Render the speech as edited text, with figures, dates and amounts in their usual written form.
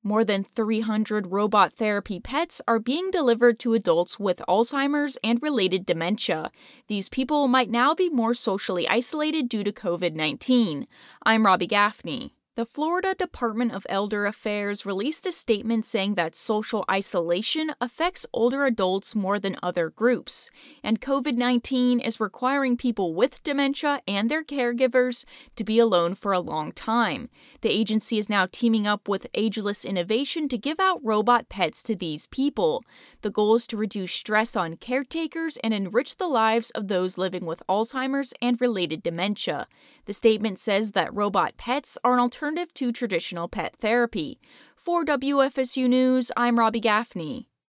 More than 300 robot therapy pets are being delivered to adults with Alzheimer's and related dementia. These people might now be more socially isolated due to COVID-19. I'm Robbie Gaffney. The Florida Department of Elder Affairs released a statement saying that social isolation affects older adults more than other groups, and COVID-19 is requiring people with dementia and their caregivers to be alone for a long time. The agency is now teaming up with Ageless Innovation to give out robot pets to these people. The goal is to reduce stress on caretakers and enrich the lives of those living with Alzheimer's and related dementia. The statement says that robot pets are an alternative to traditional pet therapy. For WFSU News, I'm Robbie Gaffney.